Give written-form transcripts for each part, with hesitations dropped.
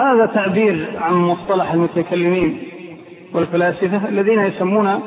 هذا تعبير عن مصطلح المتكلمين والفلاسفة الذين يسمون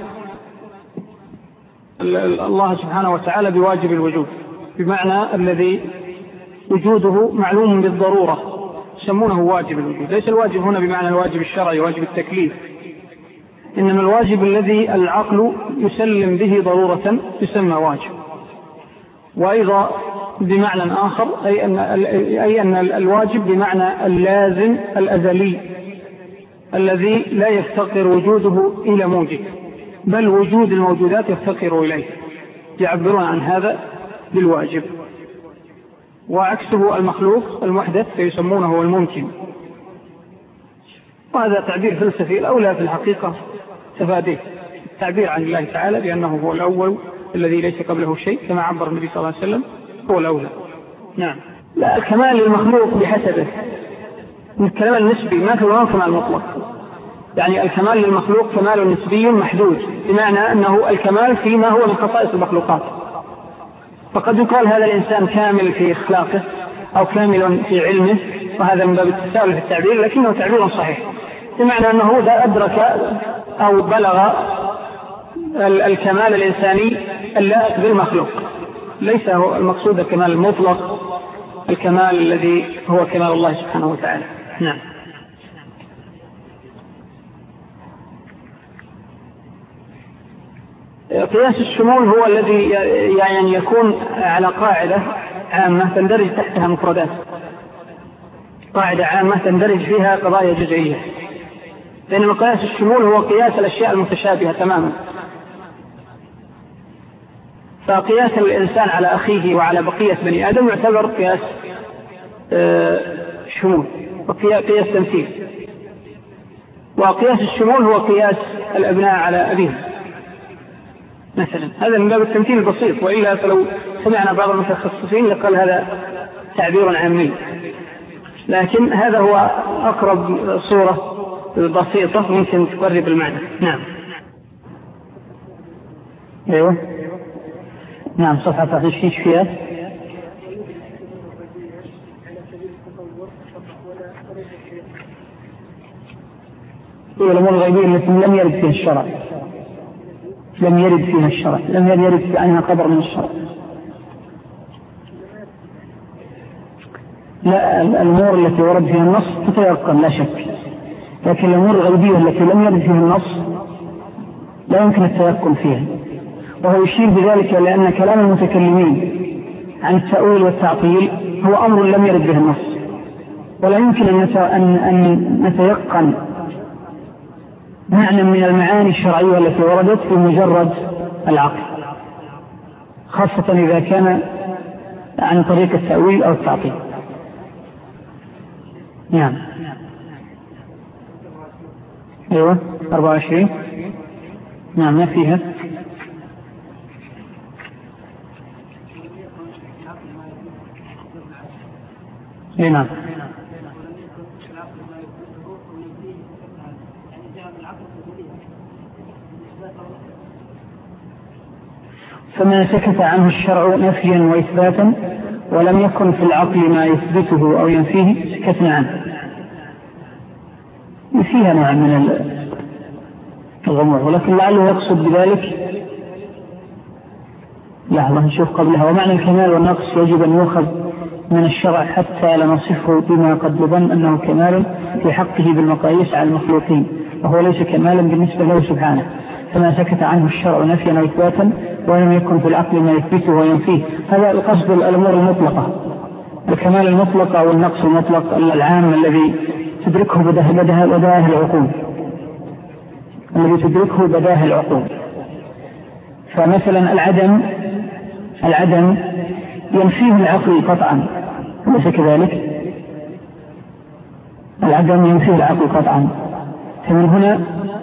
الله سبحانه وتعالى بواجب الوجود، بمعنى الذي وجوده معلوم بالضرورة يسمونه واجب الوجود. ليس الواجب هنا بمعنى الواجب الشرعي واجب التكليف، إنما الواجب الذي العقل يسلم به ضرورة يسمى واجب. وأيضا بمعنى آخر أي أن الواجب بمعنى اللازم الأزلي الذي لا يفتقر وجوده إلى موجب، بل وجود الموجودات يفتقر إليه، يعبرون عن هذا بالواجب. وعكسه المخلوق المحدث فيسمونه الممكن. وهذا تعبير فلسفي الأولى في الحقيقة تفاديه التعبير عن الله تعالى بأنه هو الأول الذي ليس قبله شيء كما عبر النبي صلى الله عليه وسلم هو الأولى. نعم. لا، الكمال للمخلوق بحسبه، الكمال النسبي ما هو كمال مطلق. يعني الكمال للمخلوق كمال نسبي محدود، بمعنى أنه الكمال فيما هو من خصائص المخلوقات. فقد يقال هذا الإنسان كامل في إخلاقه أو كامل في علمه، وهذا من باب التساؤل في التعبير، لكنه تعبير صحيح، بمعنى أنه إذا أدرك أو بلغ الكمال الإنساني اللائق بالمخلوق. ليس هو المقصود الكمال المطلق، الكمال الذي هو كمال الله سبحانه وتعالى. نعم. قياس الشمول هو الذي يعني يكون على قاعدة عامة تندرج تحتها مفردات، قاعدة عامة تندرج فيها قضايا جزئية. بينما قياس الشمول هو قياس الأشياء المتشابهة تماما. فقياس الإنسان على أخيه وعلى بقية بني آدم يعتبر قياس شمول وقياس تمثيل. وقياس الشمول هو قياس الأبناء على أبيهم مثلا، هذا من باب التمثيل البسيط. وإلا فلو سمعنا بعض المتخصصين لقال هذا تعبير عامي، لكن هذا هو أقرب صورة بسيطة ممكن تقرب المعنى. نعم. أيوة. نعم. صفحة 26 فيها الأمور الغيبية التي لم يرد فيها الشرع، لم يرد عنها خبر من الشرع. لا، الأمور التي ورد فيها النص تتيقن لا شك، لكن الأمور الغيبية التي لم يرد فيها النص لا يمكن التيقن فيها. وهو يشير بذلك لأن كلام المتكلمين عن التأويل والتعطيل هو أمر لم يرد به النص، ولا يمكن أن نتيقن معنى من المعاني الشرعية التي وردت بمجرد العقل، خاصة إذا كان عن طريق التأويل أو التعطيل. نعم. أيوة. 24. نعم. ما فيها. نعم. فما سكت عنه الشرع نفيا وإثباتا ولم يكن في العقل ما يثبته أو ينفيه سكتنا عنه. فيها نوع من الغموض، ولكن لعله يقصد بذلك لحظة نشوف قبلها. ومعنى الكمال والنقص يجب أن يؤخذ من الشرع حتى لا نصفه بما قد يظن أنه كمال في حقه بالمقاييس على المخلوقين، وهو ليس كمالا بالنسبة له سبحانه. فما سكت عنه الشرع نفيا وإثباتا ولم يكن في العقل ما يثبته وينفيه. هذا القصد الأمور المطلقة، الكمال المطلق أو النقص المطلق العام الذي تدركه بداهة العقول، فمثلا العدم ينفيه العقل قطعا، أليس كذلك؟ العدم ينفيه العقل قطعا. فمن هنا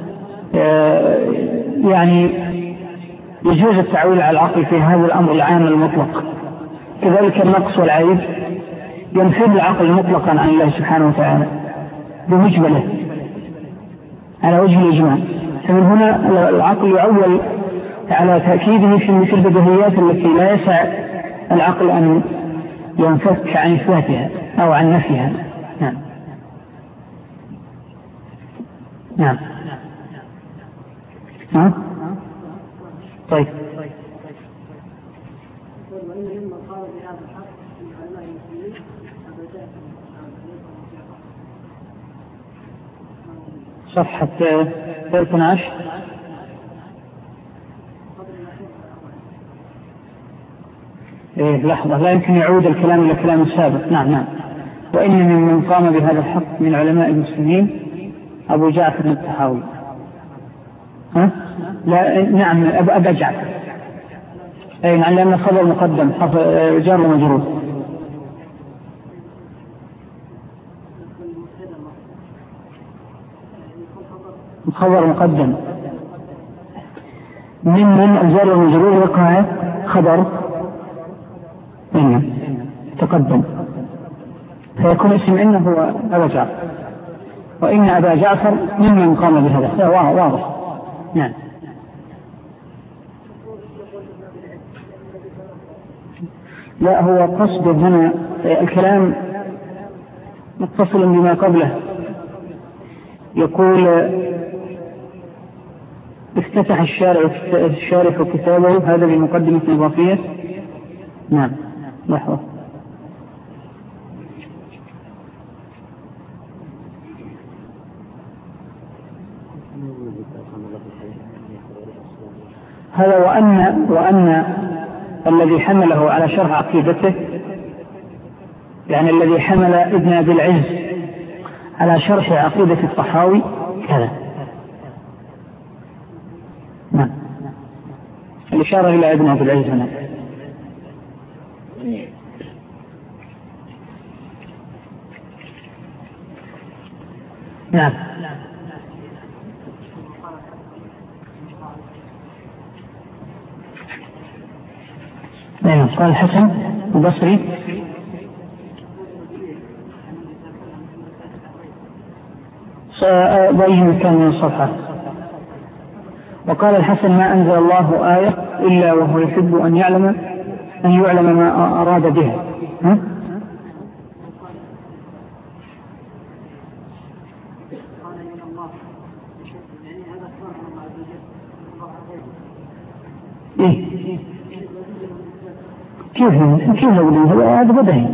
يعني يجوز التعويل على العقل في هذا الأمر العام المطلق. كذلك النقص والعيب ينفيه العقل مطلقا عن الله سبحانه وتعالى بمجمله على وجه الإجماع. فمن هنا العقل يعول على تأكيده في البديهيات التي لا يسع العقل أن ينفك عن إثباتها أو عن نفيها. نعم. نعم. ها؟ طيب. صفحة 12. لحظة، لا يمكن يعود الكلام إلى كلام السابق. نعم. وإن ممن قام بهذا الحق من علماء المسلمين أبو جعفر الطحاوي. ها؟ لا، نعم، أبا جعفر. أي نعم، لأن خبر مقدم جار ومجرور. خبر مقدم ممن الجار والمجرور وقع خبر تقدم، فيكون اسم إنه هو أبا جعفر، وإن أبا جعفر ممن قام بهذا. واضح. نعم. لا، هو قصد هنا الكلام متصل بما قبله. يقول افتتح الشارح كتابه هذا بمقدمة إضافية. نعم. لحظة. هذا وأن الذي حمله على شرح عقيدته، يعني الذي حمل ابن أبي العز على شرح عقيدة الطحاوي كذا. نعم. الإشارة إلى ابن أبي العز هنا. نعم. قال الحسن البصري بأي مكان من الصفحة. وقال الحسن ما أنزل الله آية إلا وهو يحب أن يعلم ما أراد بها. كيف هذا بدهي.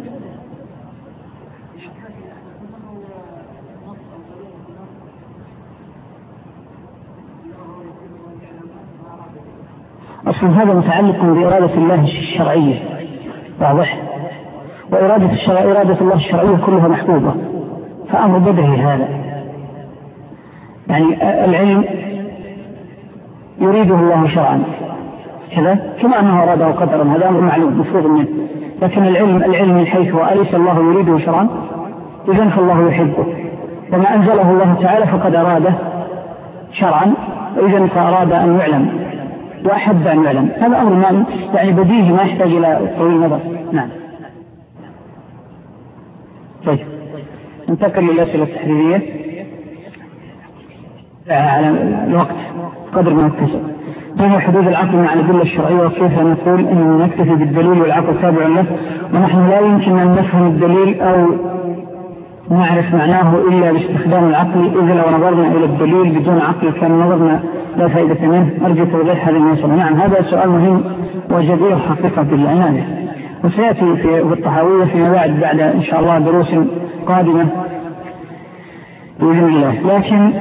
أصلا هذا متعلق بإرادة الله الشرعية، واضح، وإرادة الله الشرعية كلها محبوبة، فأمر بدهي هذا. يعني العلم يريده الله شرعا كذا، كما أنه أراده قدرا، هذا أمر معلوم مفروض منه. لكن العلم من حيث أليس الله يريده شرعا، إذن فالله يحبه، وما أنزله الله تعالى فقد أراده شرعا، إذن فأراد أن يعلم وأحب أن يعلم. هذا أمر ما يعني بديهي، ما يحتاج إلى طويل نظر. نعم. طيب، ننتقل للأسئلة التحريرية على الوقت قدر ما يتسع. ما هي حدود العقل مع الأدلة الشرعية، وكيف نقول أننا نكتفي بالدليل والعقل تابع له، ونحن لا يمكن أن نفهم الدليل أو نعرف معناه إلا باستخدام العقل، إذا لو نظرنا إلى الدليل بدون عقل كان نظرنا لا فائدة منه. أرجو توضيح هذه المسألة. نعم، هذا سؤال مهم وجدير حقيقة بالعناية، وسيأتي في الطحاوية فيما بعد إن شاء الله دروس قادمة بإذن الله. لكن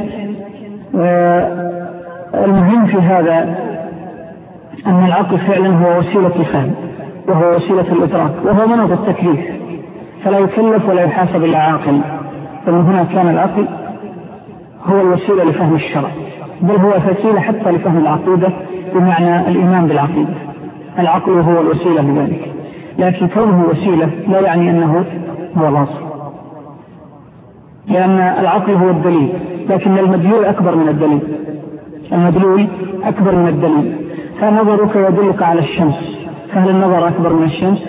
المهم في هذا أن العقل فعلا هو وسيلة الفهم، وهو وسيلة الإدراك، وهو منوط التكليف، فلا يكلف ولا يحاسب إلا عاقل. فمن هنا كان العقل هو الوسيلة لفهم الشرع، بل هو وسيلة حتى لفهم العقيدة بمعنى الإيمان بالعقيدة. العقل هو الوسيلة لذلك، لكن كونه وسيلة لا يعني أنه هو الأصل، لأن العقل هو الدليل، لكن المدلول أكبر من الدليل. المدلول أكبر من الدليل. فنظرك يدلك على الشمس، فهل النظر أكبر من الشمس؟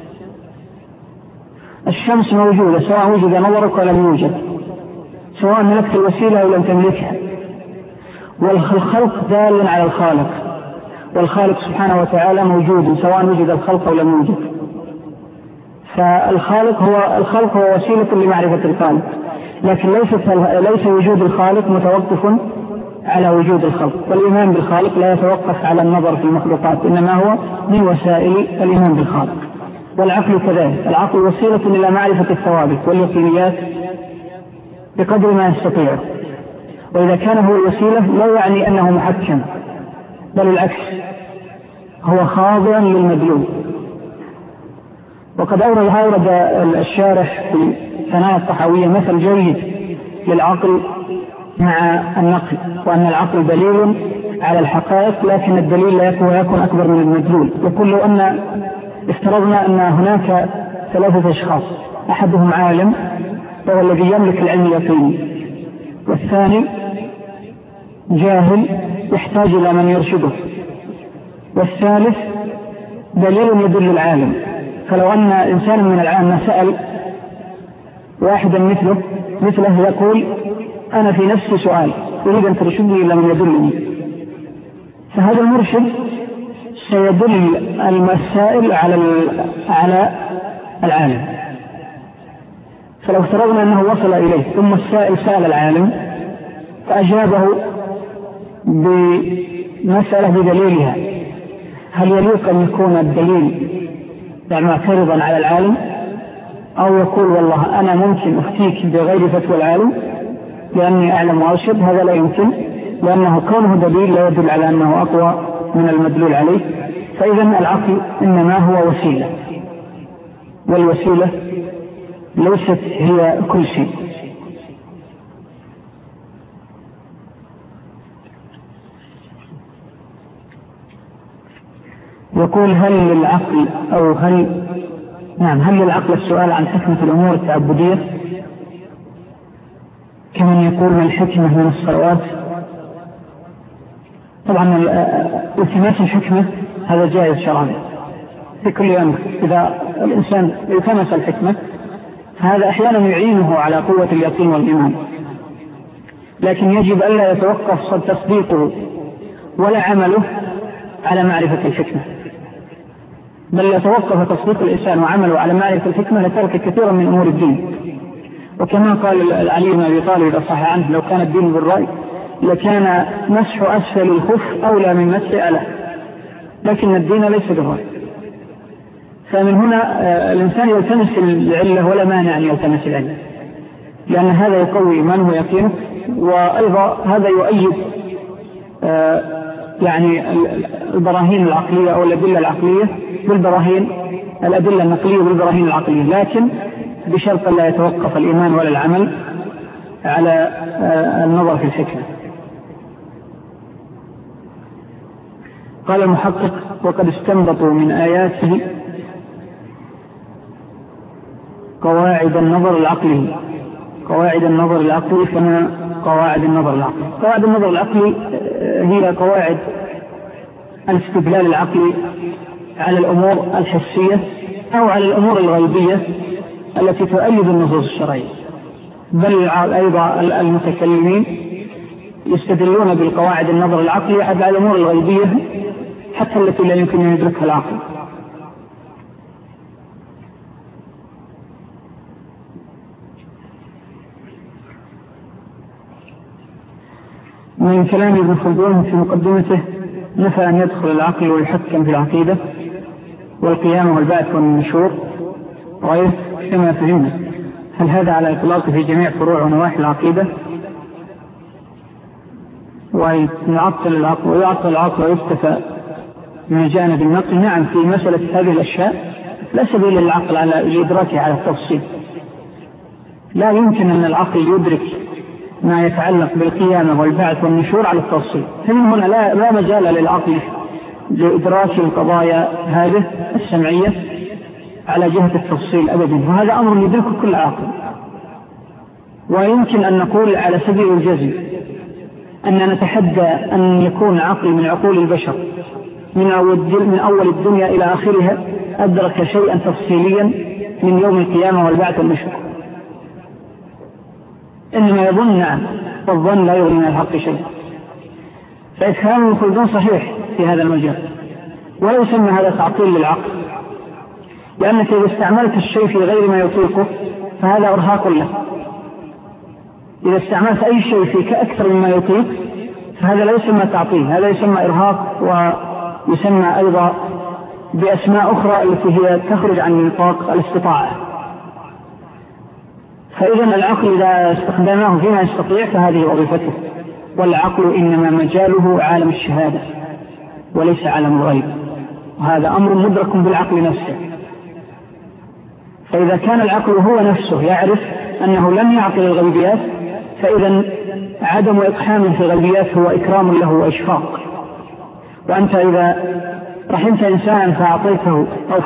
الشمس موجودة سواء وجد نظرك ولا يوجد، سواء ملكت الوسيلة أو لم تملكها. والخلق دال على الخالق، والخالق سبحانه وتعالى موجود سواء وجد الخلق أو لم يوجد. فالخالق هو وسيلة لمعرفة الخالق. لكن ليس وجود الخالق متوقف على وجود الخلق، والإيمان بالخالق لا يتوقف على النظر في المخلوقات، إنما هو من وسائل الإيمان بالخالق. والعقل كذلك، العقل وسيلة إلى معرفة الثوابت واليقينيات بقدر ما يستطيع، وإذا كان هو الوسيلة لا يعني أنه محكم، بل العكس، هو خاضع للمدلول. وقد أورد الشارح في ثنايا الطحاوية مثل جيد للعقل مع النقل، وأن العقل دليل على الحقائق لكن الدليل لا يكون أكبر من المدلول. يقول له أن افترضنا أن هناك 3 أشخاص، أحدهم عالم وهو الذي يملك العلم اليقيني، والثاني جاهل يحتاج إلى من يرشده، والثالث دليل يدل العالم. فلو أن إنسان من العامة سأل واحدا مثله يقول أنا في نفسي سؤال أريد أن ترشدني إلى من يدلني، فهذا المرشد سيدل السائل على العالم. فلو افترضنا أنه وصل إليه ثم السائل سأل العالم فأجابه بمسألة بدليلها، هل يليق أن يكون الدليل معترضا على العالم، أو يقول والله أنا ممكن أفتيك بغير فتوى العالم لأني أعلم وأرشد؟ هذا لا يمكن، لأنه كونه دليل لا يدل على أنه أقوى من المدلول عليه. فإذا العقل إنما هو وسيلة، والوسيلة ليست هي كل شيء. يقول هل للعقل السؤال عن حكمة الأمور التعبدية كمن يقول ما الحكمة من الصلوات؟ طبعا التماس الحكمة هذا جائز شرعا في كل أمر. إذا الإنسان التمس الحكمة هذا أحيانا يعينه على قوة اليقين والإيمان، لكن يجب ألا يتوقف تصديقه ولا عمله على معرفة الحكمة، بل يتوقف تصديق الإنسان وعمله على معرفة الحكمة لترك كثيرا من أمور الدين. وكما قال علي بن أبي طالب إذا صح عنه لو كان الدين بالرأي لكان مسح أسفل الخف أولى من مسح أعلى، لكن الدين ليس بالرأي. فمن هنا الإنسان يلتمس العلة ولا مانع أن يلتمس العلة، لأن هذا يقوي إيمانه ويقينه، وأيضا هذا يؤيد يعني البراهين العقلية أو الأدلة العقلية بالبراهين، الأدلة النقلية بالبراهين العقلية، لكن بشرط لا يتوقف الإيمان ولا العمل على النظر في الحكمة. قال المحقق وقد استنبطوا من آياته قواعد النظر العقلي كما قواعد النظر العقلي. قواعد النظر العقلي هي قواعد الاستدلال العقلي على الأمور الحسية أو على الأمور الغيبية التي تؤيد النصوص الشرعية، بل أيضا المتكلمين يستدلون بالقواعد النظر العقلي على الأمور الغيبية حتى التي لا يمكن أن يدركها العقل. من كلام ابن خلدون في مقدمته نفى أن يدخل العقل ويحكم في العقيدة والقيامة والبعث والنشور وغيره كما فهمنا. هل هذا على إطلاقه في جميع فروع ونواحي العقيدة؟ ويعطل العقل ويكتفى من جانب النقل؟ نعم، في مسألة هذه الأشياء لا سبيل للعقل على الإدراك على التفصيل. لا يمكن أن العقل يدرك ما يتعلق بالقيامة والبعث والنشور على التفصيل. فمن هنا لا مجال للعقل لإدراك القضايا هذه السمعية على جهة التفصيل أبدا، وهذا أمر يدركه كل عاقل. ويمكن أن نقول على سبيل الجزم أن نتحدى أن يكون عقل من عقول البشر من أول الدنيا إلى آخرها أدرك شيئا تفصيليا من يوم القيامة والبعث والنشور. إنما يظن، نعم، والظن لا يغني من الحق شيء. فإفهام ابن خلدون صحيح في هذا المجال، ولا يسمى هذا تعطيل للعقل، لأنك إذا استعملت الشيء في غير ما يطيقه فهذا إرهاق له. إذا استعملت أي شيء فيك أكثر مما يطيق فهذا لا يسمى تعطيل، هذا يسمى إرهاق، ويسمى أيضا بأسماء أخرى التي هي تخرج عن نطاق الاستطاعة. فإذا العقل إذا استخدمناه فيما يستطيع فهذه وظيفته، والعقل إنما مجاله عالم الشهادة وليس عالم الغيب، وهذا أمر مدرك بالعقل نفسه. فإذا كان العقل هو نفسه يعرف أنه لن يعقل الغيبيات، فإذا عدم إقحامه في الغيبيات هو إكرام له وإشفاق. وأنت إذا رحمت إنسانا فأعطيته أو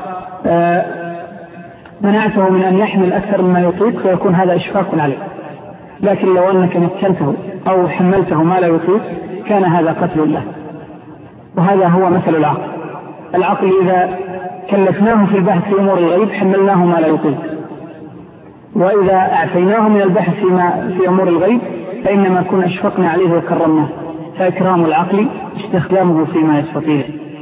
منعته من أن يحمل أكثر مما يطيق فيكون هذا إشفاق عليه، لكن لو أنك مكنته أو حملته ما لا يطيق كان هذا قتل له. وهذا هو مثل العقل. العقل إذا كلفناه في البحث في أمور الغيب حملناه ما لا يطيق، وإذا أعفيناه من البحث في أمور الغيب فإنما كنا أشفقنا عليه وكرمناه. فإكرام العقل استخدامه فيما يستطيع.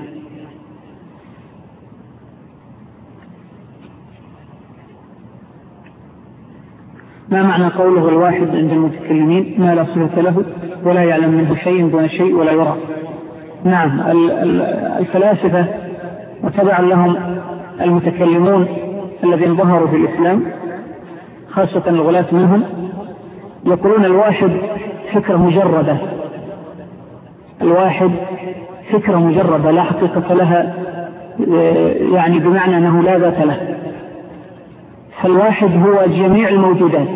ما معنى قوله الواحد عند المتكلمين ما لا صفة له ولا يعلم منه شيء دون شيء ولا يرى؟ نعم، الفلاسفة وتبعا لهم المتكلمون الذين ظهروا في الإسلام خاصة الغلاة منهم يقولون الواحد فكرة مجردة، الواحد فكرة مجردة لا حقيقة لها، يعني بمعنى أنه لا ذات له. فالواحد هو جميع الموجودات،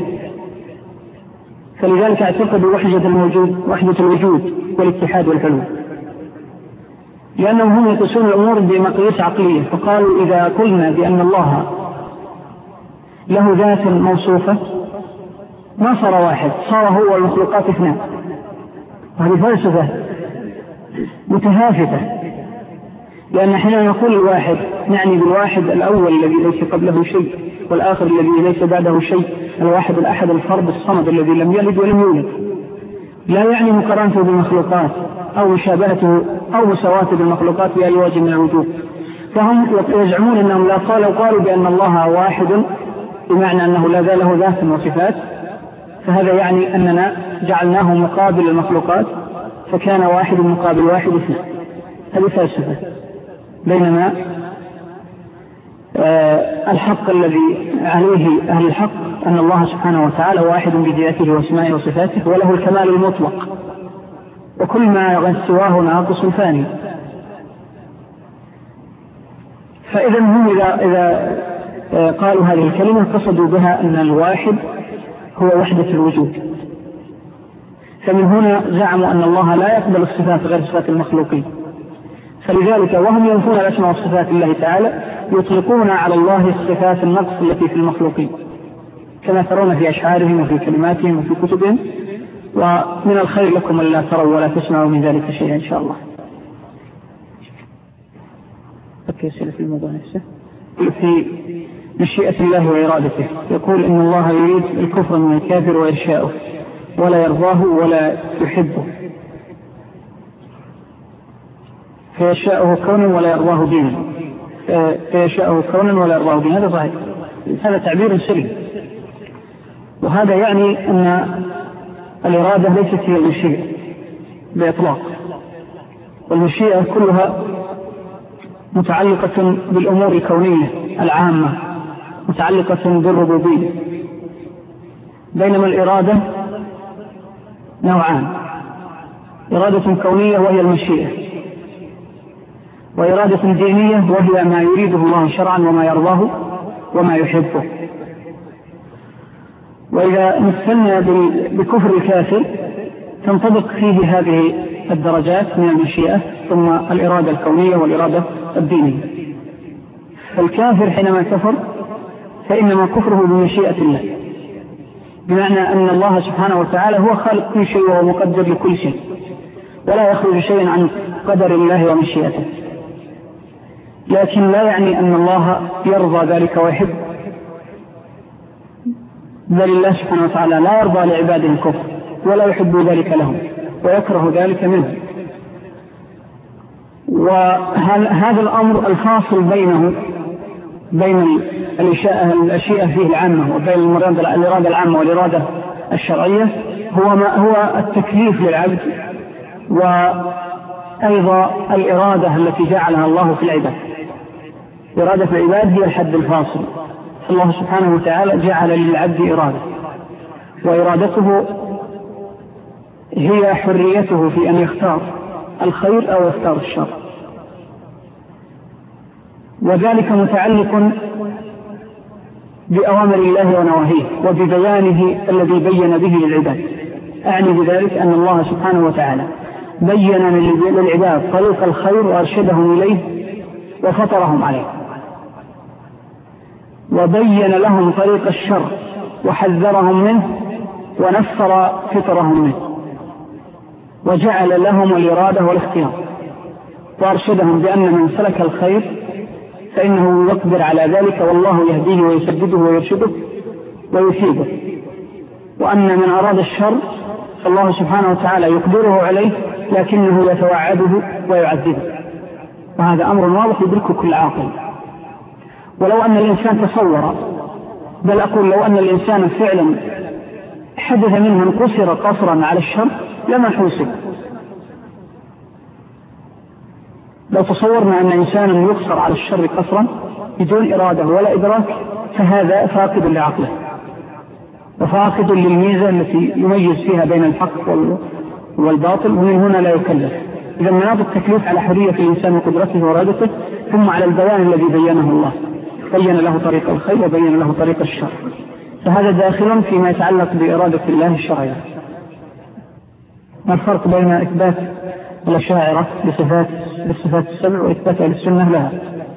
فلذلك اعتقدوا وحدة الوجود والاتحاد والحلول، لأنهم هم يقيسون الأمور بمقاييس عقلية. فقالوا إذا قلنا بأن الله له ذات موصوفة ما صار واحد، صار هو والمخلوقات اثنان. وهذه فلسفة متهافتة، لأن حين نقول الواحد نعني بالواحد الأول الذي ليس قبله شيء، والآخر الذي ليس بعده شيء، الواحد الأحد الفرد الصمد الذي لم يلد ولم يولد. لا يعني مقارنته بالمخلوقات أو مشابهته أو مساواته بالمخلوقات بأي وجه من الوجوه. فهم يزعمون أنهم لا قالوا بأن الله واحد بمعنى أنه لا له ذات وصفات، فهذا يعني أننا جعلناه مقابل المخلوقات فكان واحد مقابل واحد اثنان. هذه فلسفة. بينما الحق الذي عليه أهل الحق أن الله سبحانه وتعالى واحد بذاته واسمائه وصفاته وله الكمال المطلق، وكل ما سواه ناقص ثاني. فإذا هم إذا قالوا هذه الكلمة قصدوا بها أن الواحد هو وحدة الوجود. فمن هنا زعموا أن الله لا يقبل الصفات غير صفات المخلوقين، فلذلك وهم ينفون الأسماء والصفات الله تعالى يطلقون على الله الصفات النقص التي في المخلوقين، كما ترون في أشعارهم وفي كلماتهم وفي كتبهم. ومن الخير لكم ألا تروا ولا تسمعوا من ذلك شيئا إن شاء الله. أسئلة في الموضوع نفسه في مشيئة الله وإرادته. يقول إن الله يريد الكفر من الكافر وإرشاؤه ولا يرضاه ولا يحبه، فيشاءه كونا ولا يرضاه دينا، فيشاءه كونا ولا يرضاه دينا. هذا صحيح، هذا تعبير سليم. وهذا يعني أن الإرادة ليست هي المشيئة بإطلاق، والمشيئة كلها متعلقة بالأمور الكونية العامة، متعلقة بالربوبية. بينما الإرادة نوعان: إرادة كونية وهي المشيئة، وإرادة دينية وهي ما يريده الله شرعا وما يرضاه وما يحبه. وإذا مثلنا بكفر الكافر تنطبق فيه هذه الدرجات من المشيئة ثم الإرادة الكونية والإرادة الدينية. فالكافر حينما كفر فإنما كفره بمشيئة الله، بمعنى أن الله سبحانه وتعالى هو خالق كل شيء وهو مقدر لكل شيء، ولا يخرج شيء عن قدر الله ومشيئته. لكن لا يعني أن الله يرضى ذلك ويحب، بل الله سبحانه وتعالى لا يرضى لعباده الكفر ولا يحب ذلك لهم ويكره ذلك منه. وهذا الأمر الفاصل بين الأشياء فيه العامة وبين الإرادة العامة والإرادة الشرعية هو التكليف للعبد، وأيضا الإرادة التي جعلها الله في العباد. إرادة العباد هي الحد الفاصل. الله سبحانه وتعالى جعل للعبد إرادة، وإرادته هي حريته في أن يختار الخير أو يختار الشر، وذلك متعلق بأوامر الله ونواهيه وببيانه الذي بين به للعباد. أعني بذلك أن الله سبحانه وتعالى بين للعباد طريق الخير وأرشدهم إليه وفطرهم عليه، وبين لهم طريق الشر وحذرهم منه ونفر فطرهم منه، وجعل لهم الإرادة والاختيار، وأرشدهم بأن من سلك الخير فإنه يقدر على ذلك، والله يهديه ويسدده ويرشده ويثيبه، وأن من أراد الشر فالله سبحانه وتعالى يقدره عليه لكنه يتوعده ويعذبه، وهذا أمر واضح يدركه كل عاقل. ولو أن الإنسان تصور، بل أقول لو أن الإنسان فعلا حدث منه انقصر قصرا على الشر لما حوسب. لو تصورنا أن إنسانا يقصر على الشر قصرا بدون إرادة ولا إدراك فهذا فاقد لعقله وفاقد للميزة التي يميز فيها بين الحق والباطل، ومن هنا لا يكلف. إذا مناط التكليف على حرية الإنسان وقدرته وإرادته، ثم على البيان الذي بينه الله، بين له طريق الخير وبين له طريق الشر، فهذا داخل فيما يتعلق بإرادة الله الشرعية. ما الفرق بين إثبات الأشاعرة للصفات السبع وإثباتها للسنة لها؟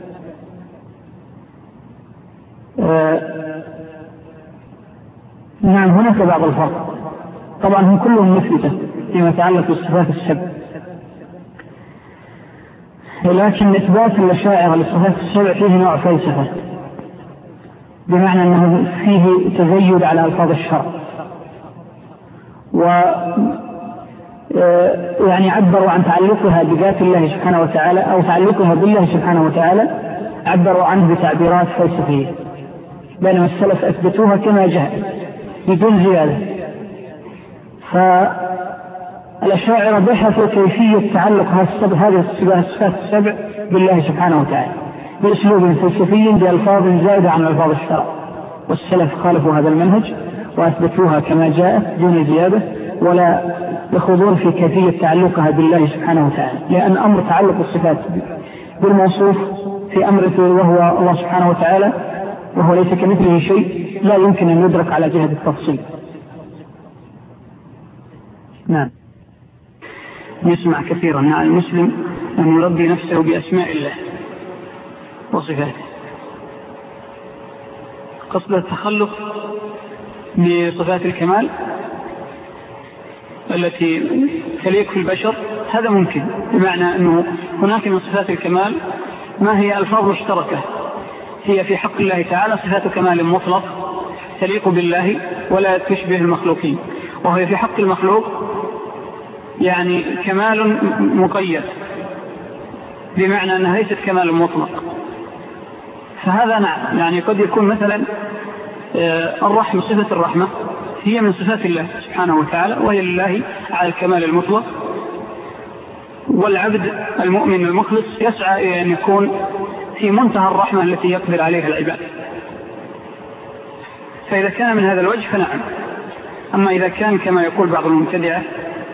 نعم هناك بعض الفرق، طبعا هم كلهم مثبتة فيما يتعلق بالصفات السبع، ولكن إثبات الأشاعرة للصفات السبع فيه نوع فلسفة، بمعنى أنه فيه تزيد على ألفاظ الشرع، يعني عبروا عن تعلقها بذات الله سبحانه وتعالى أو تعلقها بالله سبحانه وتعالى، عبروا عنه بتعبيرات فلسفية، بينما السلف أثبتوها كما جاء بدون زيادة. فالأشاعرة بحثوا كيفية تعلق هذه الصفات السبع بالله سبحانه وتعالى بأسلوب فلسفي بألفاظ زائدة عن ألفاظ الشرع، والسلف خالفوا هذا المنهج وأثبتوها كما جاءت دون زيادة، ولا يخوضون في كيفية تعلقها بالله سبحانه وتعالى، لأن أمر تعلق الصفات بالموصوف في أمره وهو الله سبحانه وتعالى وهو ليس كمثله شيء لا يمكن أن يدرك على جهة التفصيل. نعم. نسمع كثيرا عن المسلم أن يربي نفسه بأسماء الله وصفاته، قصد التخلق بصفات الكمال التي تليق في البشر، هذا ممكن، بمعنى أنه هناك من صفات الكمال ما هي ألفاظ مشتركة هي في حق الله تعالى صفات كمال مطلق تليق بالله ولا تشبه المخلوقين، وهي في حق المخلوق يعني كمال مقيد، بمعنى أنها ليست كمال مطلق. فهذا نعم، يعني قد يكون مثلا الرحمة، صفة الرحمة هي من صفات الله سبحانه وتعالى وهي لله على الكمال المطلق، والعبد المؤمن المخلص يسعى إلى أن يكون في منتهى الرحمة التي يقدر عليها العباد. فإذا كان من هذا الوجه فنعم. أما إذا كان كما يقول بعض المبتدعة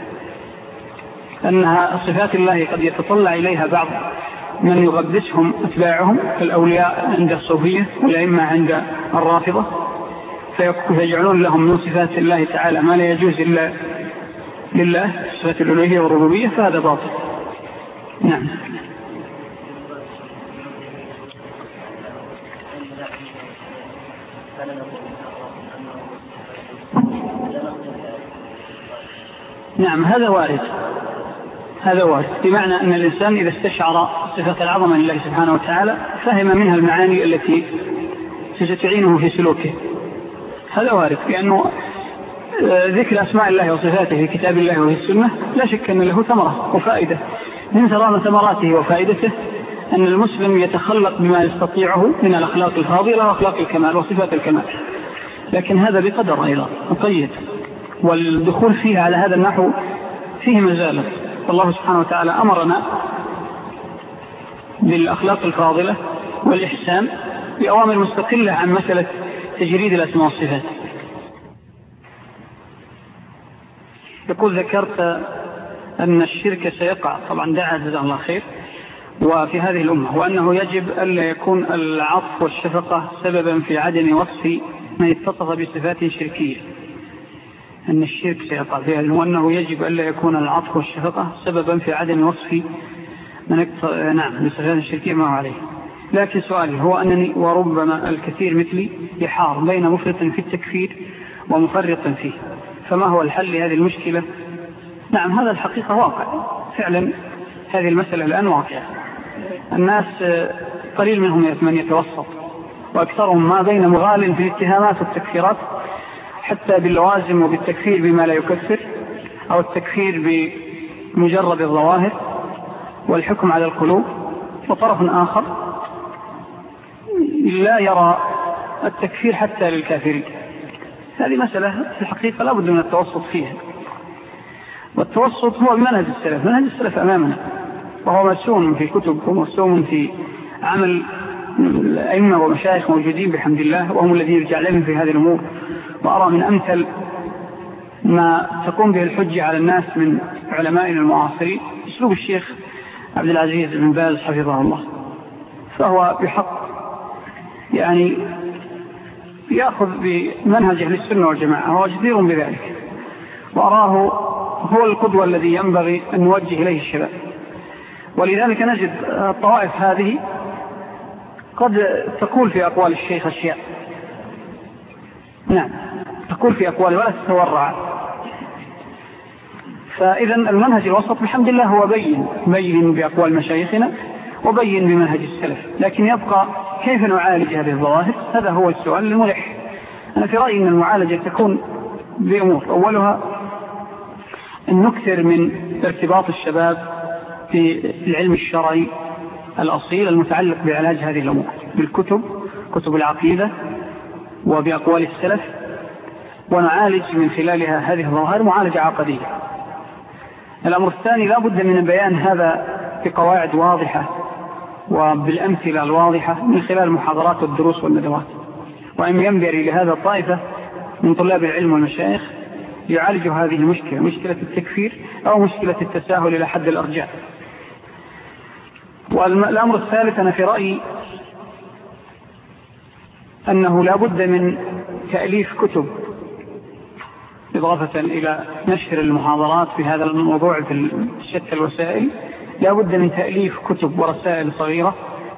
أنها صفات الله قد يتطلع إليها بعض من يقدسهم أتباعهم كالأولياء عند الصوفية والأئمة عند الرافضة، فيجعلون لهم من صفات الله تعالى ما لا يجوز إلا لله، صفات الألوهية والربوبية، فهذا باطل. نعم. نعم هذا وارد، هذا وارد، بمعنى أن الإنسان إذا استشعر صفة العظمة لله سبحانه وتعالى فهم منها المعاني التي ستعينه في سلوكه، هذا وارد، لأنه ذكر أسماء الله وصفاته في كتاب الله وفي السنة لا شك أن له ثمرة وفائدة. من ثمراته وفائدته أن المسلم يتخلق بما يستطيعه من الأخلاق الفاضلة وأخلاق الكمال وصفات الكمال، لكن هذا بقدر أيضا مقيد، والدخول فيها على هذا النحو فيه مزالة. والله سبحانه وتعالى أمرنا بالأخلاق الفاضلة والإحسان بأوامر مستقلة عن مسألة تجريد الأسماء والصفات. يقول ذكرت أن الشرك سيقع، طبعا دعا جزاه الله خير، وفي هذه الأمة، وأنه يجب ألا يكون العطف والشفقة سببا في عدم وصف من اتصف بصفات شركية. أن الشرك سيقع فيها، وأنه يجب ألا يكون العطف والشفقة سببا في عدم وصف من بصفات شركية ما هو عليه. لكن سؤالي هو أنني وربما الكثير مثلي يحار بين مفرط في التكفير ومفرط فيه، فما هو الحل لهذه المشكلة؟ نعم، هذا الحقيقة واقع فعلا، هذه المسألة الآن واقعة. الناس قليل منهم من يتوسط، وأكثرهم ما بين مغال في الاتهامات والتكفيرات، حتى باللوازم وبالتكفير بما لا يكفر، أو التكفير بمجرد الظواهر والحكم على القلوب. وطرف آخر لا يرى التكفير حتى للكافرين. هذه مسألة في الحقيقة لا بد من التوسط فيها، والتوسط هو بمنهج السلف. منهج السلف أمامنا، وهو مرسوم في كتب ومرسوم في عمل الأئمة ومشايخ موجودين بحمد الله، وهم الذين يرجع لهم في هذه الأمور. وأرى من أمثل ما تقوم به الحجة على الناس من علمائنا المعاصرين أسلوب الشيخ عبد العزيز بن باز حفظه الله، فهو بحق يعني يأخذ بمنهج أهل السنة والجماعة، هو جدير بذلك، وأراه هو القدوة الذي ينبغي أن نوجه إليه الشباب. ولذلك نجد الطوائف هذه قد تقول في أقوال الشيخ أشياء، نعم تقول في أقوال ولا تتورع. فإذا المنهج الوسط بحمد الله هو بين بأقوال مشايخنا وبين بمنهج السلف، لكن يبقى كيف نعالج هذه الظواهر؟ هذا هو السؤال الملح. أنا في رأيي أن المعالجة تكون بأمور، أولها أن نكثر من ارتباط الشباب في العلم الشرعي الأصيل المتعلق بعلاج هذه الأمور بالكتب، كتب العقيدة وبأقوال السلف، ونعالج من خلالها هذه الظواهر معالجة عقدية. الأمر الثاني لا بد من بيان هذا بقواعد واضحة وبالأمثلة الواضحة من خلال المحاضرات والدروس والندوات، وأن ينبغي لهذا الطائفة من طلاب العلم والمشايخ يعالجوا هذه المشكلة، مشكلة التكفير أو مشكلة التساهل إلى حد الأرجاء. والأمر الثالث أنا في رأيي أنه لا بد من تأليف كتب، إضافة إلى نشر المحاضرات في هذا الموضوع في شتى الوسائل. لا بد من تأليف كتب ورسائل صغيرة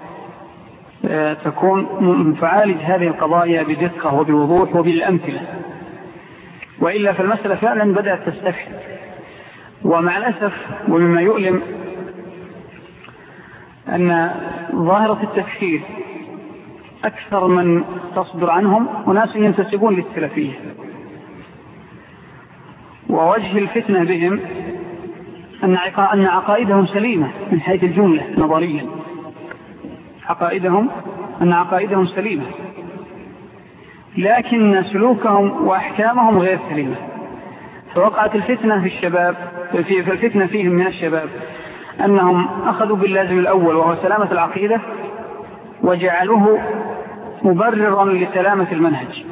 تكون تعالج هذه القضايا بدقة وبوضوح وبالأمثلة، وإلا فالمسألة فعلا بدأت تستفحل. ومع الأسف ومما يؤلم أن ظاهرة التكفير أكثر من تصدر عنهم وناس ينتسبون للسلفية، ووجه الفتنة بهم أن عقائدهم سليمة من حيث الجملة نظريا، أن عقائدهم سليمة، لكن سلوكهم وأحكامهم غير سليمة. فوقعت الفتنة في الشباب، في الفتنة فيهم من الشباب أنهم أخذوا باللازم الأول وهو سلامة العقيدة، وجعلوه مبررا لسلامة المنهج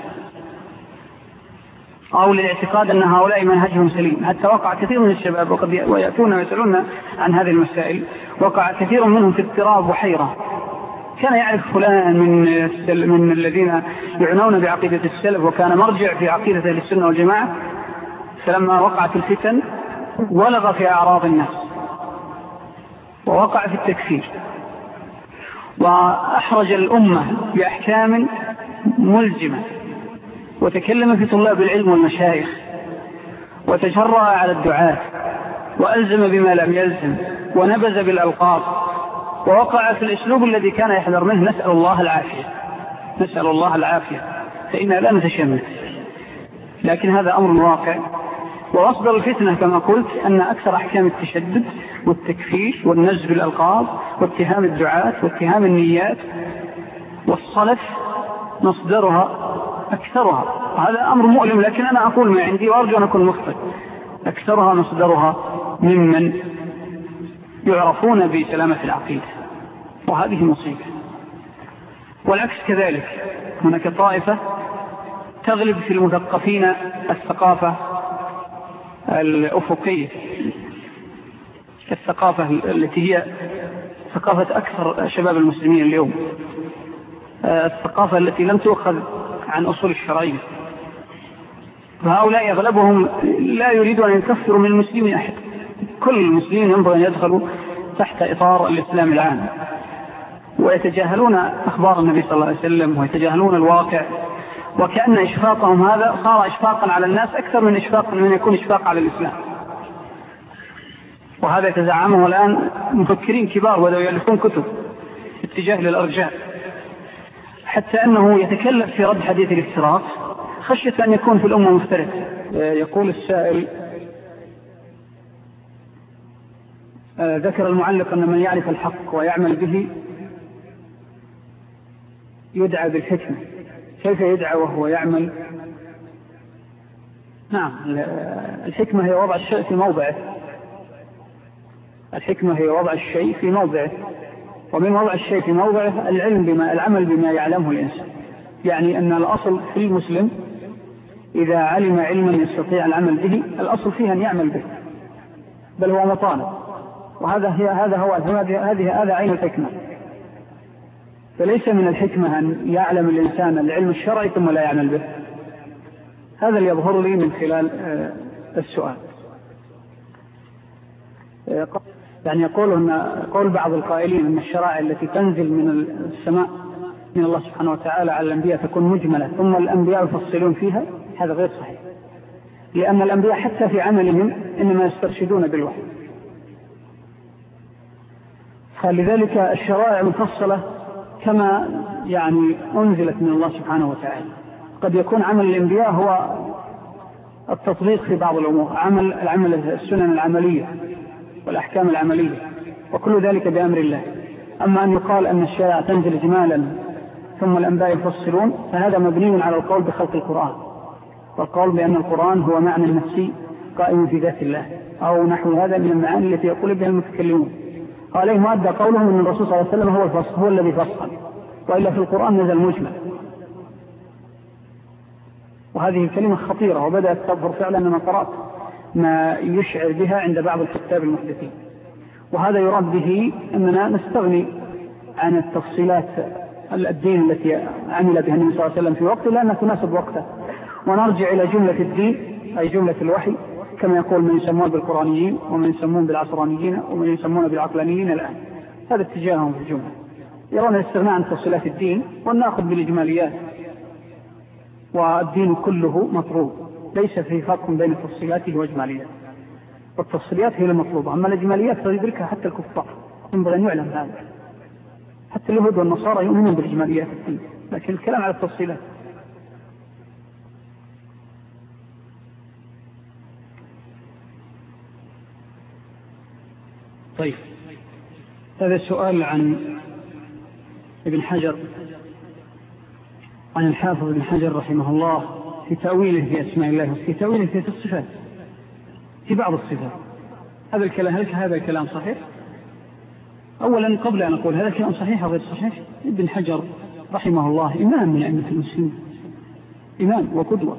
أو للاعتقاد أن هؤلاء منهجهم سليم. حتى وقع كثير من الشباب وقد يأتون ويسألون عن هذه المسائل، وقع كثير منهم في اضطراب وحيرة. كان يعرف فلان من الذين يعنون بعقيدة السلف وكان مرجع في عقيدة أهل السنة والجماعة، فلما وقعت الفتن ولغ في أعراض الناس ووقع في التكفير وأحرج الأمة بأحكام ملزمة، وتكلم في طلاب العلم والمشايخ وتجرأ على الدعاة وألزم بما لم يلزم ونبذ بالألقاب ووقع في الأسلوب الذي كان يحذر منه. نسأل الله العافية فإنا لا نتشمت، لكن هذا أمر واقع. وأصدر الفتنة كما قلت أن أكثر أحكام التشدد والتكفير والنزل بالألقاب واتهام الدعاة واتهام النيات والصلف مصدرها أكثرها، هذا أمر مؤلم لكن أنا أقول ما عندي وأرجو أن أكون مخطئ، أكثرها مصدرها ممن يعرفون بسلامة العقيدة، وهذه مصيبة. والعكس كذلك، هناك طائفة تغلب في المثقفين الثقافة الأفقية، الثقافة التي هي ثقافة أكثر شباب المسلمين اليوم، الثقافة التي لم تؤخذ عن أصول الشرعية. فهؤلاء أغلبهم لا يريدون أن يكفروا من المسلمين أحد، كل المسلمين ينبغي أن يدخلوا تحت إطار الإسلام العام، ويتجاهلون أخبار النبي صلى الله عليه وسلم ويتجاهلون الواقع، وكأن إشفاقهم هذا صار إشفاقا على الناس أكثر من يكون إشفاق على الإسلام. وهذا يتزعمه الآن مفكرين كبار بدأوا يألفون كتب اتجاه للأرجاء، حتى أنه يتكلف في رد حديث الافتراق خشية أن يكون في الأمة مفترق. يقول السائل: ذكر المعلق أن من يعرف الحق ويعمل به يدعى بالحكمة، كيف يدعى وهو يعمل؟ نعم، الحكمة هي وضع الشيء في موضعه، الحكمة هي وضع الشيء في موضعه، ومن وضع الشيء في موضعه العمل بما يعلمه الإنسان. يعني أن الأصل في المسلم إذا علم علما يستطيع العمل به، الأصل فيه أن يعمل به، بل هو مطالب، هذا عين الحكمة. فليس من الحكمة أن يعلم الإنسان العلم الشرعي ثم لا يعمل به. هذا اللي يظهر لي من خلال السؤال. يعني قول بعض القائلين أن الشرائع التي تنزل من السماء من الله سبحانه وتعالى على الأنبياء تكون مجملة ثم الأنبياء يفصلون فيها، هذا غير صحيح، لأن الأنبياء حتى في عملهم إنما يسترشدون بالوحي، فلذلك الشرائع مفصلة كما يعني أنزلت من الله سبحانه وتعالى. قد يكون عمل الأنبياء هو التطبيق في بعض الأمور، العمل السنن العملية والأحكام العملية، وكل ذلك بأمر الله. أما أن يقال أن الشرائع تنزل إجمالا ثم الأنبياء يفصلون، فهذا مبني على القول بخلق القرآن، والقول بأن القرآن هو معنى نفسي قائم في ذات الله، أو نحو هذا من المعاني التي يقول بها المتكلمون. عليه مؤدى قولهم أن الرسول صلى الله عليه وسلم هو الذي فصل، وإلا في القرآن نزل مجمل. وهذه الكلمة خطيرة، وبدأت تظهر فعلا أنا قرأت ما يشعر بها عند بعض الكتاب المحدثين. وهذا يراد به أننا نستغني عن التفصيلات الدين التي عمل بها النبي صلى الله عليه وسلم في وقته لأنها تناسب وقته، ونرجع إلى جملة الدين أي جملة الوحي، كما يقول من يسمون بالقرآنيين ومن يسمون بالعصرانيين ومن يسمون بالعقلانيين الآن. هذا اتجاههم في الجملة، يرون الاستغناء عن تفصيلات الدين والناخذ بالإجماليات، والدين كله مطلوب، ليس في فرق بين تفصيلاته وإجمالياته، والتفصيلات هي المطلوبة، أما الإجماليات فيدركها حتى الكفار، ينبغي أن يعلم هذا. حتى اليهود والنصارى يؤمنون بالإجماليات الدين، لكن الكلام على التفصيلات. طيب، هذا السؤال عن ابن حجر، عن الحافظ ابن حجر رحمه الله في تأويله في أسماء الله، في تأويله في الصفات، في بعض الصفات. هذا الكلام، هذا الكلام صحيح؟ أولا قبل أن أقول هذا الكلام صحيح أو غير صحيح، ابن حجر رحمه الله إمام من أئمة المسلمين، إمام وقدوة،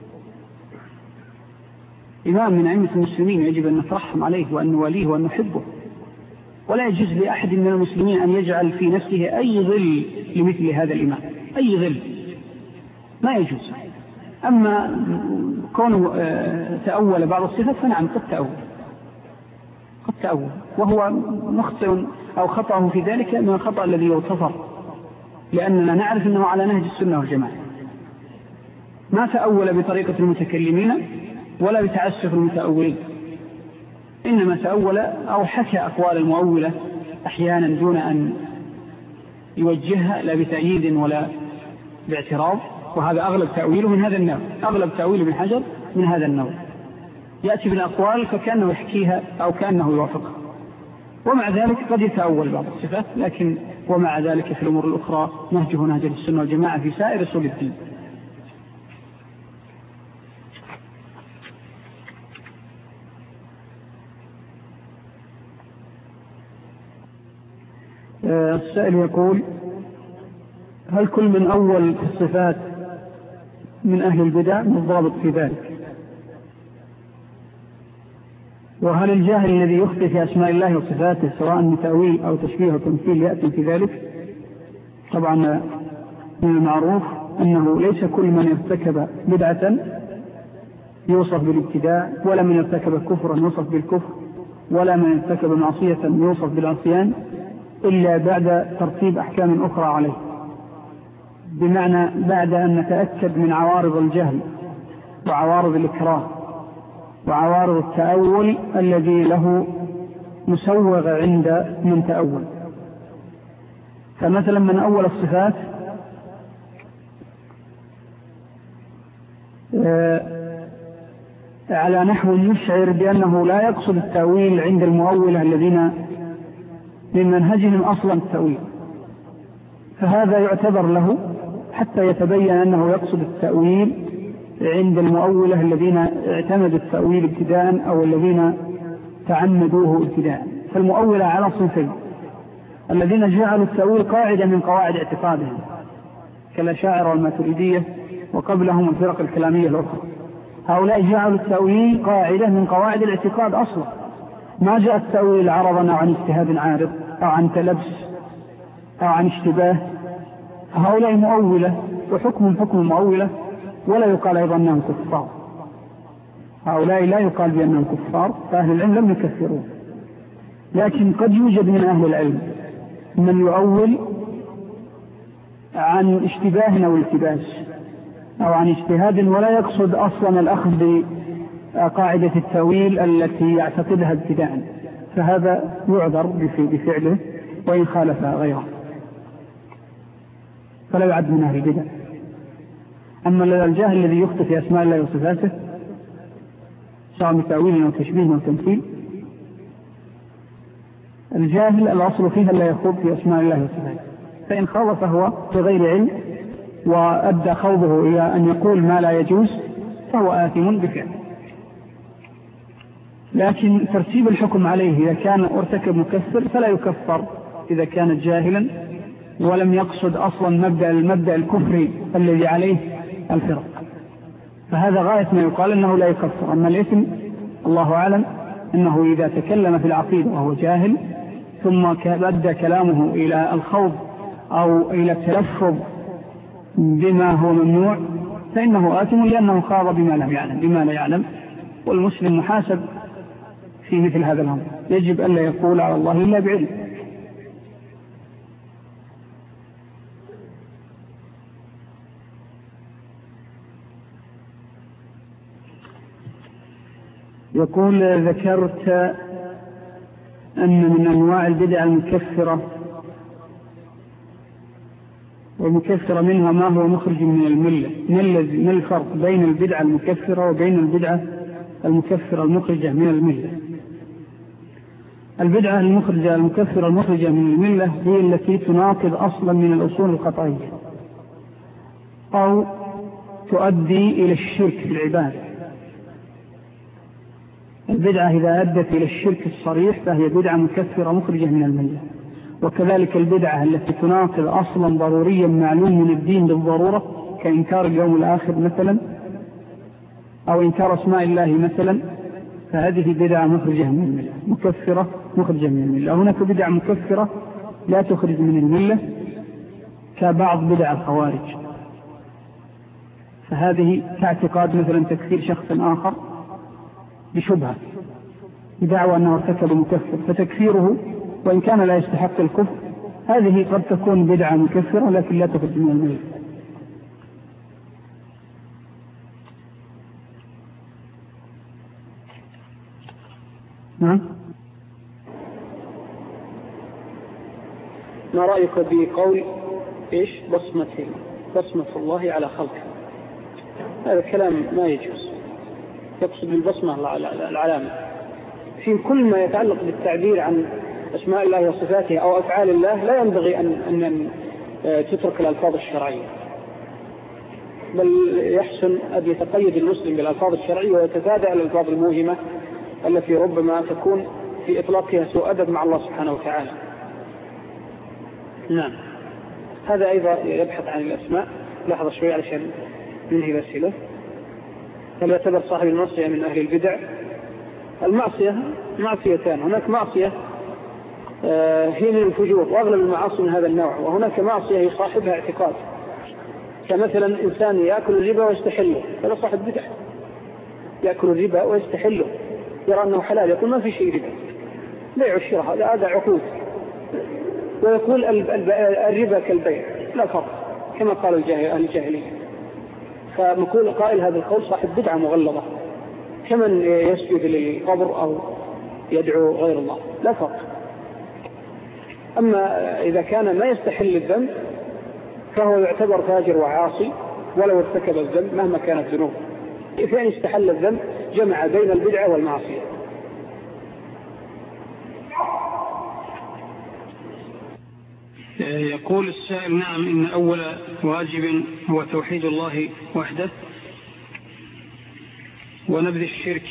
إمام من أئمة المسلمين، يجب أن نترحم عليه وأن نواليه وأن نحبه، ولا يجوز لأحد من المسلمين أن يجعل في نفسه أي ظل لمثل هذا الإمام، أي ظل ما يجوز. أما كونه تأول بعض الصفات فنعم قد تأول، وهو مخطئ أو خطأه في ذلك من الخطأ الذي يغتفر، لأننا نعرف أنه على نهج السنة والجماعة، ما تأول بطريقة المتكلمين ولا بتعسف المتأولين، إنما تأول أو حكى أقوال المؤولة أحيانا دون أن يوجهها لا بتأييد ولا باعتراض، وهذا أغلب تأويله من هذا النوع، أغلب تأويل ابن حجر من هذا النوع، يأتي بالأقوال فكأنه يحكيها أو كأنه يوافقها، ومع ذلك قد يتأول بعض الصفات، لكن ومع ذلك في الأمور الأخرى نهجه نهج السنة والجماعة في سائر أصول الدين. السائل يقول: هل كل من أول الصفات من أهل البدع بالضابط في ذلك؟ وهل الجاهل الذي يخطئ في أسماء الله وصفاته سواء من تأويل أو تشبيه وتمثيل يأتي في ذلك؟ طبعا من المعروف أنه ليس كل من ارتكب بدعة يوصف بالابتداع، ولا من ارتكب كفرا يوصف بالكفر، ولا من ارتكب معصية يوصف بالعصيان، إلا بعد ترتيب أحكام أخرى عليه، بمعنى بعد أن نتأكد من عوارض الجهل وعوارض الإكراه وعوارض التأول الذي له مسوغ عند من تأول. فمثلا من أول الصفات على نحو يشعر بأنه لا يقصد التأويل عند المؤولة الذين من منهجهم أصلا التأويل، فهذا يعتبر له حتى يتبين أنه يقصد التأويل عند المؤولة الذين اعتمدوا التأويل ابتداء أو الذين تعمدوه ابتداء. فالمؤولة على صنفين: الذين جعلوا التأويل قاعدة من قواعد اعتقادهم كالأشاعرة والماتريدية وقبلهم الفرق الكلامية الأخرى، هؤلاء جعلوا التأويل قاعدة من قواعد الاعتقاد أصلا، ما جاء التأويل عرضا أو عن اجتهاد عارض أو عن تلبس أو عن اشتباه. هؤلاء مؤولة وحكم مؤولة، ولا يقال أيضا أنهم كفار. هؤلاء لا يقال بأنهم كفار، فأهل العلم لم يكفرون. لكن قد يوجد من أهل العلم من يؤول عن اشتباه أو التباس أو عن اجتهاد ولا يقصد أصلا الأخذ بقاعدة التأويل التي يعتقدها ابتداء، فهذا يعذر بفعله وإن خالف غيره، فلا يعد من أهل البدع. أما الجاهل الذي يخطئ في أسماء الله وصفاته سواء بتأويل أو تشبيه أو تمثيل، الجاهل الأصل فيها لا يخوض في أسماء الله وصفاته، فإن خوض فهو بغير علم وأدى خوضه إلى أن يقول ما لا يجوز فهو آثم بفعله. لكن ترتيب الحكم عليه إذا كان ارتكب مكفر فلا يكفر إذا كان جاهلا ولم يقصد أصلا المبدأ الكفري الذي عليه الفرق، فهذا غاية ما يقال أنه لا يكفر. أما الإثم الله أعلم أنه إذا تكلم في العقيدة وهو جاهل ثم أدى كلامه إلى الخوض أو إلى التلفظ بما هو ممنوع فإنه آثم، لأنه خاض بما لا يعلم، والمسلم محاسب في مثل هذا الأمر، يجب أن لا يقول على الله إلا بعلم. يقول: ذكرت أن من أنواع البدع المكفرة والمكفرة منها ما هو مخرج من الملة، ما الفرق بين البدعة المكفرة وبين البدعة المكفرة المخرجة من الملة؟ البدعة المكفرة المخرجة من الملة هي التي تناقض أصلا من الأصول القطعية أو تؤدي إلى الشرك في العبادة. البدعة إذا أدت إلى الشرك الصريح فهي بدعة مكفرة مخرجة من الملة، وكذلك البدعة التي تناقض أصلا ضروريا معلوم من الدين بالضرورة كإنكار اليوم الآخر مثلا أو إنكار أسماء الله مثلا، فهذه بدعة مخرجة من الملة، مكفرة مخرجة من الملة. هناك بدعة مكفرة لا تخرج من الملة كبعض بدع الخوارج، فهذه كاعتقاد مثلا تكفير شخص آخر بشبهة بدعوى أنه ارتكب مكفر، فتكفيره وإن كان لا يستحق الكفر هذه قد تكون بدعة مكفرة لكن لا تخرج من الملة. نعم. ما رأيك بقول بصمة الله على خلقه؟ هذا الكلام ما يجوز، يقصد بالبصمة العلامة في كل ما يتعلق بالتعبير عن أسماء الله وصفاته أو أفعال الله. لا ينبغي أن تترك الألفاظ الشرعية، بل يحسن أن يتقيد المسلم بالألفاظ الشرعية ويتفادى الألفاظ الموهمة التي ربما تكون في إطلاقها سوء أدب مع الله سبحانه وتعالى. نعم. هذا أيضا يبحث عن الأسماء. لحظة شوي علشان ننهي الأسئلة. هل يعتبر صاحب المعصية من أهل البدع؟ المعصية معصيتان، هناك معصية هي من الفجور وأغلب المعاصي من هذا النوع، وهناك معصية يصاحبها اعتقاد، كمثلا إنسان يأكل الربا ويستحله، هذا صاحب بدع، يأكل الربا ويستحله، يرى أنه حلال، يقول ما في شيء ربا، بيع الشراء هذا عقود، ويقول الربا كالبيع لا فرق كما قال أهل الجاهلية. فنقول قائل هذا القول صاحب بدعة مغلظة، كمن يسجد للقبر أو يدعو غير الله، لا فرق. أما إذا كان ما يستحل الذنب فهو يعتبر فاجر وعاصي ولو ارتكب الذنب مهما كانت ذنوبه. فإن استحل الذنب جمع بين البدعة والمعصية. يقول السائل: نعم، إن أول واجب هو توحيد الله وحده ونبذ الشرك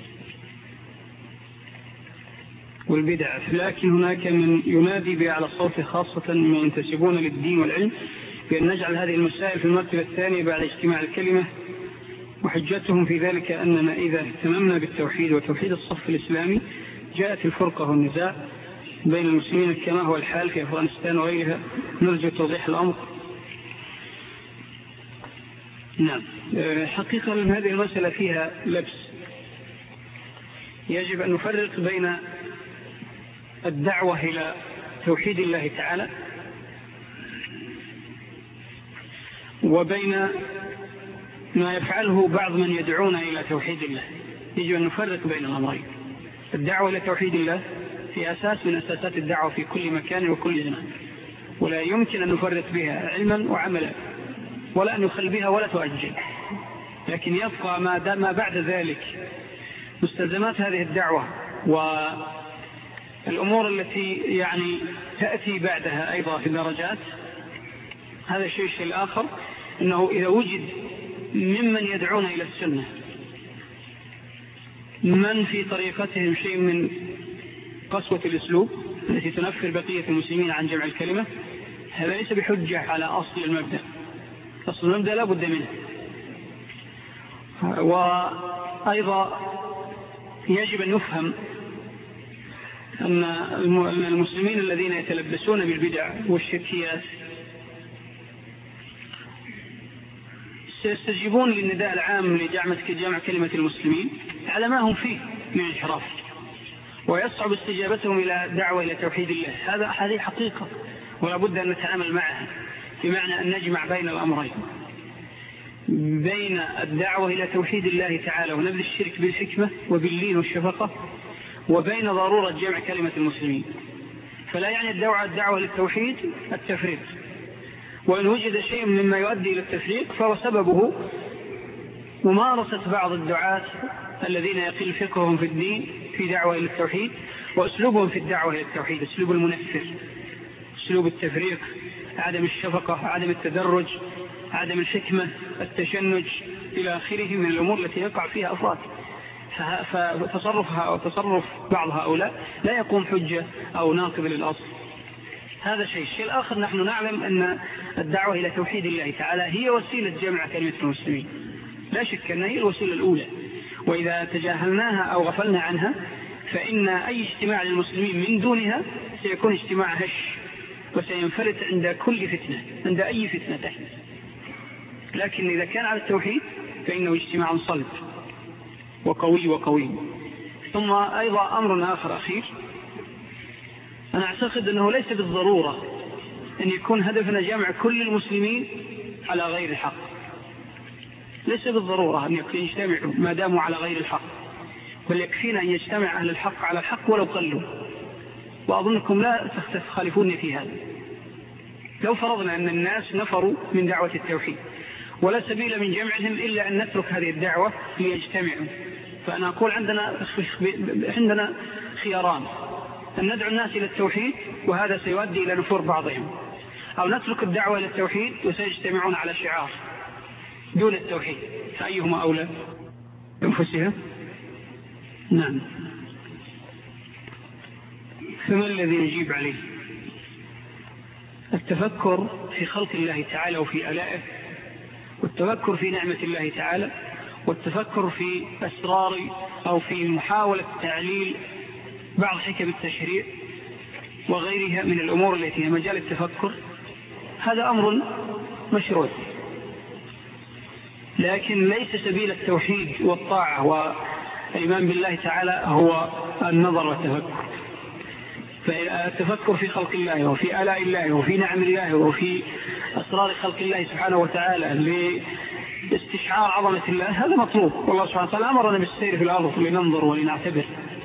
والبدع، لكن هناك من ينادي بأعلى الصوت خاصة من ينتسبون للدين والعلم بأن نجعل هذه المسائل في المرتبة الثانية بعد اجتماع الكلمة، وحجتهم في ذلك أننا إذا اهتممنا بالتوحيد وتوحيد الصف الإسلامي جاءت الفرقة والنزاع بين المسلمين كما هو الحال في أفغانستان وغيرها. نرجو توضيح الأمر. نعم، حقيقة هذه المسألة فيها لبس. يجب أن نفرق بين الدعوة إلى توحيد الله تعالى وبين ما يفعله بعض من يدعون إلى توحيد الله. يجب أن نفرق بين الأمرين. الدعوة إلى توحيد الله في أساس من أساسات الدعوة في كل مكان وكل زمان، ولا يمكن أن نفرق بها علما وعملا، ولا أن نخل بها ولا تؤجل، لكن يبقى ما بعد ذلك مستلزمات هذه الدعوة والأمور التي يعني تأتي بعدها أيضا في الدرجات. هذا الشيء الآخر أنه إذا وجد ممن يدعون إلى السنة من في طريقتهم شيء من قسوة الأسلوب التي تنفر بقية المسلمين عن جمع الكلمة، هذا ليس بحجة على أصل المبدأ. أصل المبدأ لا بد منه. وأيضا يجب أن نفهم أن المسلمين الذين يتلبسون بالبدع والشركيات سيستجيبون للنداء العام لجمع كلمة المسلمين على ما هم فيه من انحراف، ويصعب استجابتهم إلى الدعوة إلى توحيد الله. هذه حقيقة ولا بد أن نتعامل معها، بمعنى أن نجمع بين الأمرين، بين الدعوة إلى توحيد الله تعالى ونبذ الشرك بالحكمة وباللين والشفقة، وبين ضرورة جمع كلمة المسلمين. فلا يعني الدعوة للتوحيد التفريق، وإن وجد شيء مما يؤدي إلى التفريق فهو سببه ممارسة بعض الدعاة الذين يقل فقههم في الدين في دعوة إلى التوحيد، وأسلوبهم في الدعوة إلى التوحيد أسلوب المنفر، أسلوب التفريق، عدم الشفقة، عدم التدرج، عدم الحكمة، التشنج إلى آخره من الأمور التي يقع فيها أفراد. فتصرف بعض هؤلاء لا يقوم حجة أو ناقض للأصل. هذا الشيء الآخر، نحن نعلم أن الدعوة إلى توحيد الله تعالى هي وسيلة جمع كلمة المسلمين، لا شك أنها هي الوسيلة الأولى، وإذا تجاهلناها أو غفلنا عنها فإن أي اجتماع للمسلمين من دونها سيكون اجتماع هش، وسينفرد عند كل فتنة، عند أي فتنة تحدث. لكن إذا كان على التوحيد فإنه اجتماع صلب وقوي. ثم أيضا أمر آخر أخير، أنا أعتقد أنه ليس بالضرورة أن يكون هدفنا جمع كل المسلمين على غير الحق، ليس بالضرورة أن يجتمعوا ما داموا على غير الحق، بل يكفينا أن يجتمع أهل الحق على الحق ولو قلوا. وأظنكم لا تخالفوني في هذا. لو فرضنا أن الناس نفروا من دعوة التوحيد ولا سبيل من جمعهم إلا أن نترك هذه الدعوة ليجتمعوا، فأنا أقول عندنا خياران: أن ندعو الناس إلى التوحيد وهذا سيؤدي إلى نفور بعضهم، أو نترك الدعوة إلى التوحيد وسيجتمعون على شعار دون التوحيد، فأيهما أولى بأنفسها؟ نعم. فما الذي نجيب عليه؟ التفكر في خلق الله تعالى وفي آلائه، والتفكر في نعمة الله تعالى، والتفكر في أسرار أو في محاولة تعليل بعض حكم التشريع وغيرها من الأمور التي هي مجال التفكر، هذا أمر مشروع، لكن ليس سبيل التوحيد والطاعة والإيمان بالله تعالى هو النظر والتفكر. فالتفكر في خلق الله وفي آلاء الله وفي نعم الله وفي أسرار خلق الله سبحانه وتعالى لاستشعار عظمة الله، هذا مطلوب، والله سبحانه وتعالى أمرنا بالسير في الأرض لننظر ولنعتبر،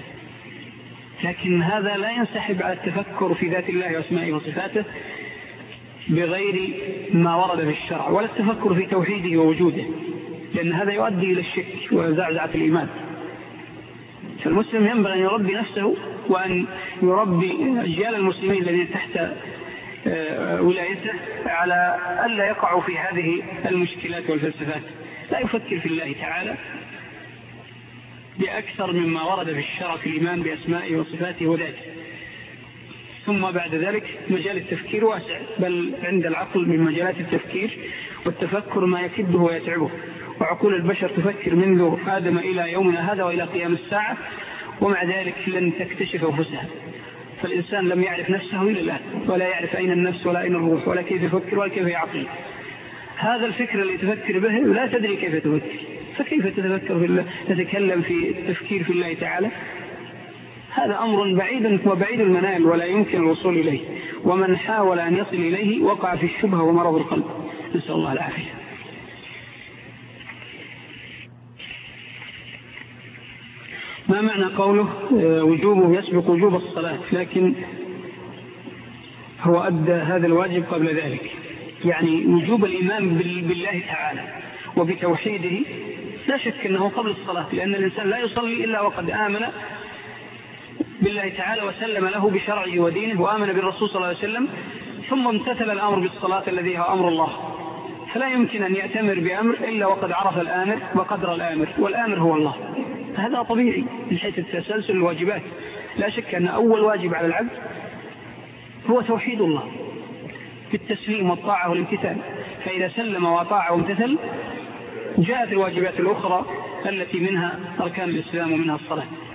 لكن هذا لا ينسحب على التفكر في ذات الله واسمائه وصفاته بغير ما ورد في الشرع، ولا التفكر في توحيده ووجوده، لأن هذا يؤدي إلى الشك وزعزعة الإيمان. فالمسلم ينبغي أن يربي نفسه وأن يربي أجيال المسلمين الذين تحت ولايته على ألا يقعوا في هذه المشكلات والفلسفات، لا يفكر في الله تعالى بأكثر مما ورد في الشرع في الإيمان بأسمائه وصفاته وذاته. ثم بعد ذلك مجال التفكير واسع، بل عند العقل من مجالات التفكير والتفكر ما يكده ويتعبه، وعقول البشر تفكر منذ آدم إلى يومنا هذا وإلى قيام الساعة، ومع ذلك لن تكتشف أنفسها. فالإنسان لم يعرف نفسه إلى الآن، ولا يعرف أين النفس ولا أين الروح ولا كيف يفكر ولا كيف يعقل. هذا الفكر اللي تفكر به لا تدري كيف تفكر، فكيف تتفكر في الله، تتكلم في التفكير في الله تعالى؟ هذا أمر بعيد وبعيد المنال ولا يمكن الوصول إليه، ومن حاول أن يصل إليه وقع في الشبهة ومرض القلب، نسأل الله العافية. ما معنى قوله وجوبه يسبق وجوب الصلاة، لكن هو أدى هذا الواجب قبل ذلك؟ يعني وجوب الإيمان بالله تعالى وبتوحيده لا شك أنه قبل الصلاة، لأن الإنسان لا يصلي إلا وقد آمن بالله تعالى وسلم له بشرعه ودينه وآمن بالرسول صلى الله عليه وسلم، ثم امتثل الأمر بالصلاة الذي هو أمر الله. فلا يمكن أن يأتمر بأمر إلا وقد عرف الآمر وقدر الآمر، والآمر هو الله. هذا طبيعي من حيث التسلسل الواجبات. لا شك أن أول واجب على العبد هو توحيد الله بالتسليم والطاعة والامتثال، فإذا سلم وطاع وامتثل جاءت الواجبات الأخرى التي منها أركان الإسلام ومنها الصلاة.